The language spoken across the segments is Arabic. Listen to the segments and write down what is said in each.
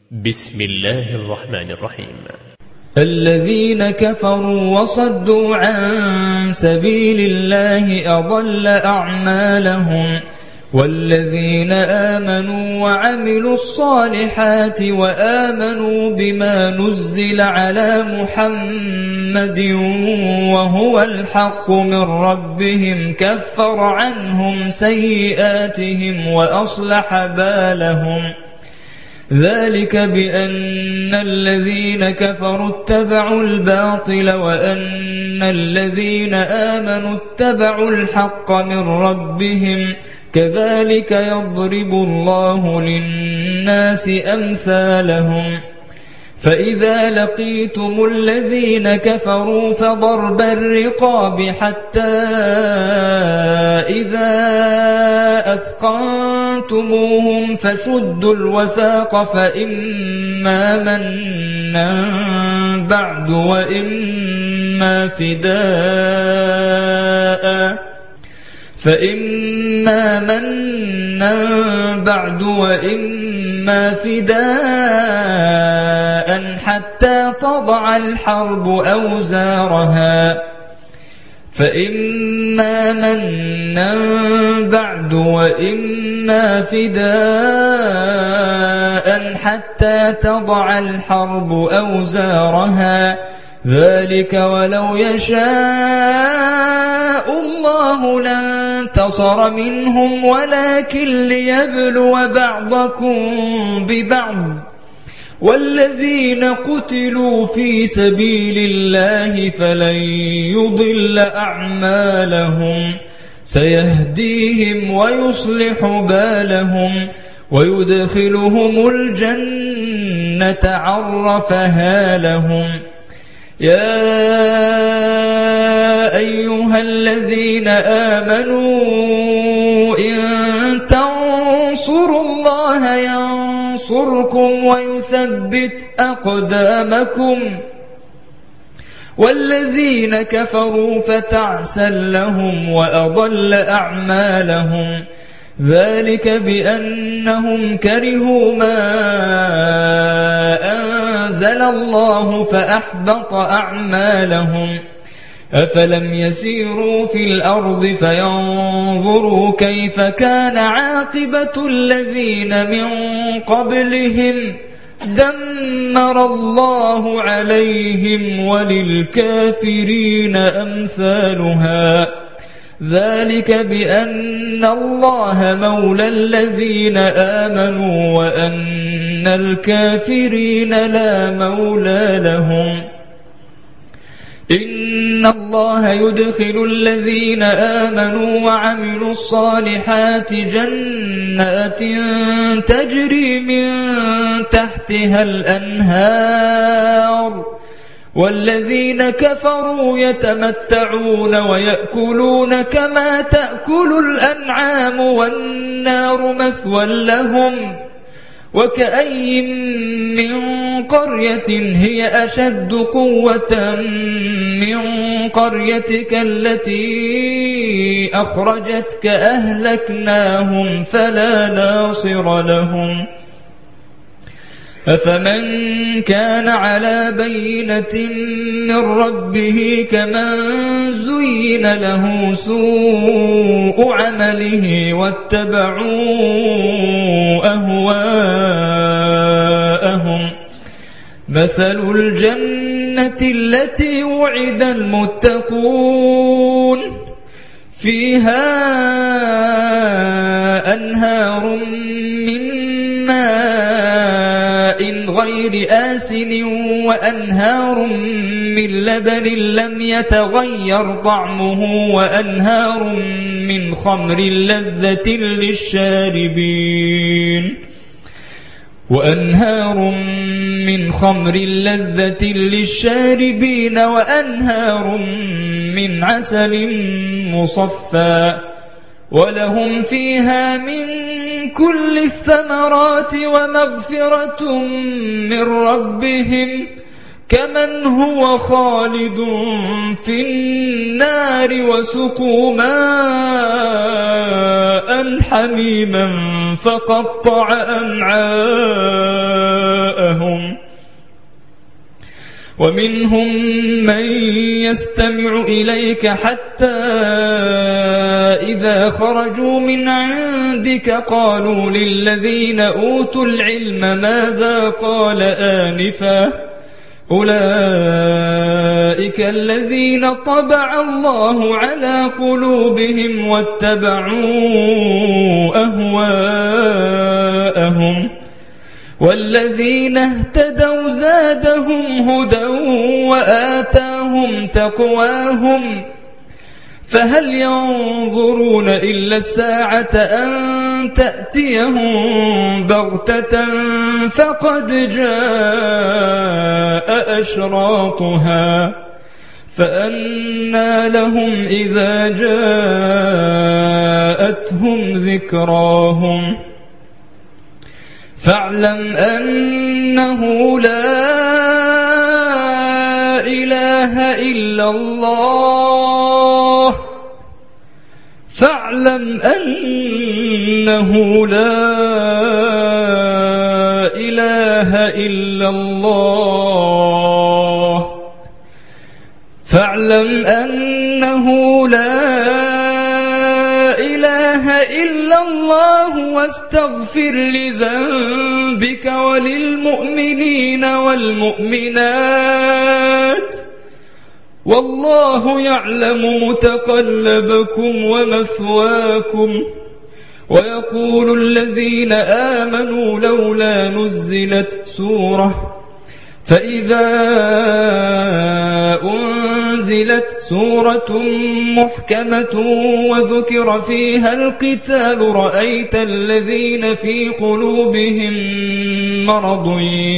بسم الله الرحمن الرحيم. الذين كفروا وصدوا عن سبيل الله أضل أعمالهم، والذين آمنوا وعملوا الصالحات وآمنوا بما نزل على محمد وهو الحق من ربهم كفر عنهم سيئاتهم وأصلح بالهم. ذلك بأن الذين كفروا اتبعوا الباطل وأن الذين آمنوا اتبعوا الحق من ربهم، كذلك يضرب الله للناس أمثالهم. فإذا لقيتم الذين كفروا فضرب الرقاب حتى إذا أثقنتموهم فشدوا الوثاق فإما منا بعد وإما فداء حتى تضع الحرب أوزارها. فإما منا بعد وإما فداء حتى تضع الحرب أوزارها، ذلك ولو يشاء الله لانتصر منهم ولكن ليبلو بعضكم ببعض. والذين قتلوا في سبيل الله فلن يضل أعمالهم، سيهديهم ويصلح بالهم ويدخلهم الجنة عرفها لهم. يا أيها الذين آمنوا إن تنصروا الله ينصركم ويثبت أقدامكم، والذين كفروا فتعسا لهم وأضل أعمالهم. ذلك بأنهم كرهوا ما أنزل الله فأحبط أعمالهم. أفلم يسيروا في الأرض فينظروا كيف كان عاقبة الذين من قبلهم، دمر الله عليهم وللكافرين أمثالها. ذلك بأن الله مولى الذين آمنوا وأن الكافرين لا مولى لهم. إن الله يدخل الذين آمنوا وعملوا الصالحات جنات تجري من تحتها الأنهار، والذين كفروا يتمتعون ويأكلون كما تأكل الأنعام والنار مثوى لهم. وكأي من قرية هي أشد قوة من قريتك التي أخرجتك أهلكناهم فلا ناصر لهم. أفمن كان على بينة من ربه كمن زين له سوء عمله واتبعوا أهواءهم. مثل الجنة التي وعد المتقون فيها أنهار من غير آسن وأنهار من لبن لم يتغير طعمه وأنهار من خمر لذة للشاربين وأنهار من عسل مصفى، ولهم فيها من كل الثمرات ومغفرة من ربهم كمن هو خالد في النار وسقوا ماء حميما فقطع أمعاءهم. ومنهم من يستمع إليك حتى إذا خرجوا من عندك قالوا للذين أوتوا العلم ماذا قال آنفا أولئك الذين طبع الله على قلوبهم واتبعوا أهواءهم والذين اهتدوا زادهم هدى وآتاهم تقواهم فهل ينظرون إلا الساعة أن تأتيهم بغتة فقد جاء أشراطها فأنى لهم إذا جاءتهم ذكراهم فاعلم أنه لا إله إلا الله فاعلم أنه لا إله إلا الله فاعلم أنه لا إله إلا الله واستغفر لذنبك وللمؤمنين والمؤمنات والله يعلم متقلبكم ومثواكم ويقول الذين آمنوا لولا نزلت سورة فإذا أنزلت سورة محكمة وذكر فيها القتال رأيت الذين في قلوبهم مرض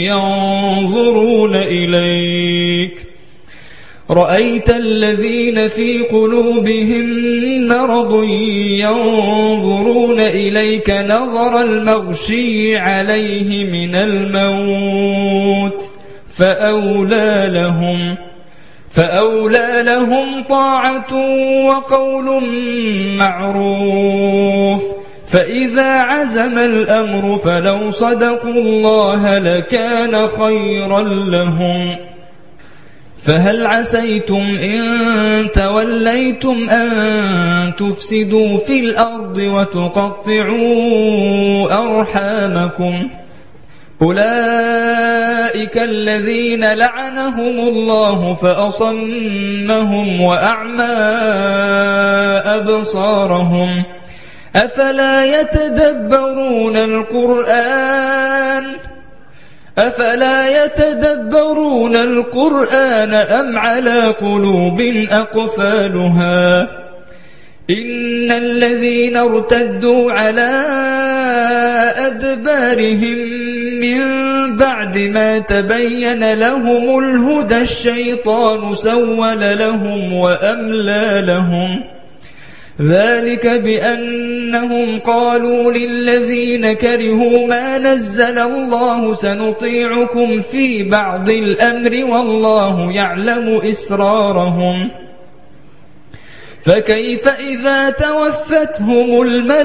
ينظرون إليك نظر المغشي عليه من الموت فأولى لهم طاعة وقول معروف فإذا عزم الأمر فلو صدقوا الله لكان خيرا لهم فهل عسيتم إن توليتم أن تفسدوا في الأرض وتقطعوا أرحامكم أولئك الذين لعنهم الله فأصمهم وأعمى أبصارهم أفلا يتدبرون القرآن أم على قلوب أقفالها إن الذين ارتدوا على أدبارهم من بعد ما تبين لهم الهدى الشيطان سول لهم وأملى لهم ذلك بأنهم قالوا للذين كرهوا ما نزل الله سنطيعكم في بعض الأمر والله يعلم إسرارهم فكيف إذا توفتهم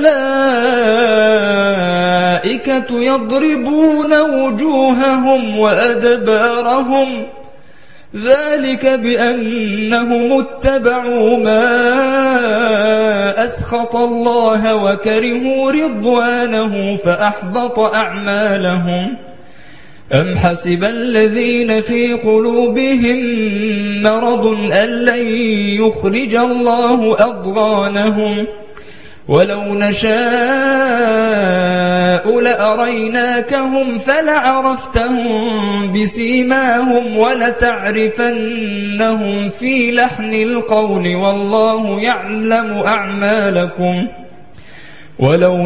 الملائكة يضربون وجوههم وأدبارهم ذلك بأنهم اتبعوا ما أسخط الله وكرهوا رضوانه فأحبط أعمالهم أم حسب الذين في قلوبهم مرض أن لن يخرج الله أضغانهم ولو نشاء لأريناكهم فلعرفتهم بسيماهم ولتعرفنهم في لحن القول والله يعلم أعمالكم ولو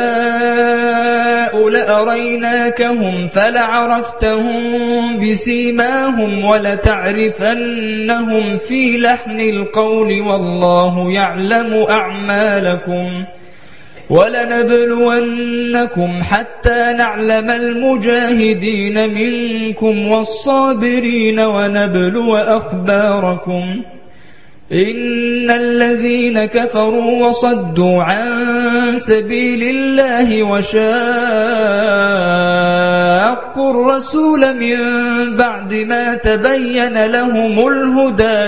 نشاء لأريناكهم فلعرفتهم بسيماهم ولتعرفنهم في لحن القول والله يعلم أعمالكم ولنبلونكم حتى نعلم المجاهدين منكم والصابرين ونبلو أخباركم إن الذين كفروا وصدوا عن سبيل الله وشاقوا وشاقوا الرسول من بعد ما تبين لهم الهدى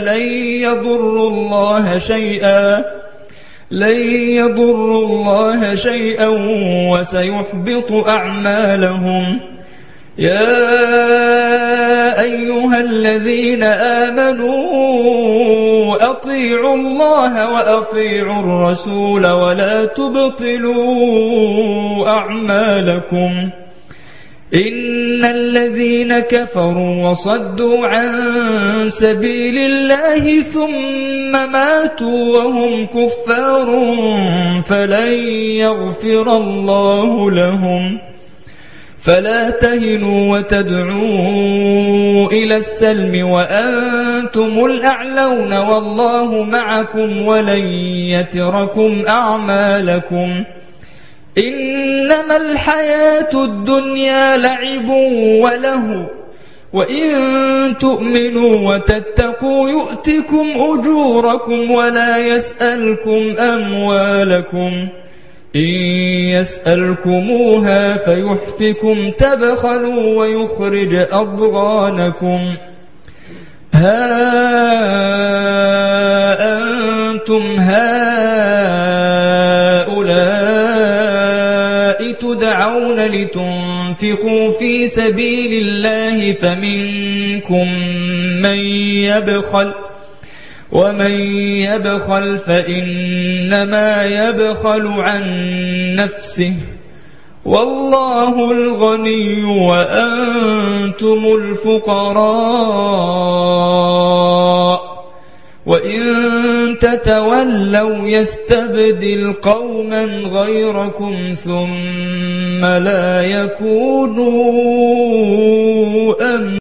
لن يضروا الله شيئا وسيحبط أعمالهم. يا أيها الذين آمنوا أطيعوا الله وأطيعوا الرسول ولا تبطلوا أعمالكم. إن الذين كفروا وصدوا عن سبيل الله ثم ماتوا وهم كفار فلن يغفر الله لهم. فلا تهنوا وتدعوا إلى السلم وأنتم الأعلون والله معكم ولن يتركم أعمالكم. إنما الحياة الدنيا لعب وله وإن تؤمنوا وتتقوا يؤتكم أجوركم ولا يسألكم أموالكم. إن يسألكموها فيحفكم تبخلوا ويخرج أضغانكم. ها أنتم هؤلاء تدعون لتنفقوا في سبيل الله فمنكم من يبخل ومن يبخل فإنما يبخل عن نفسه والله الغني وأنتم الفقراء وإن تتولوا يستبدل قوما غيركم ثم لا يكونوا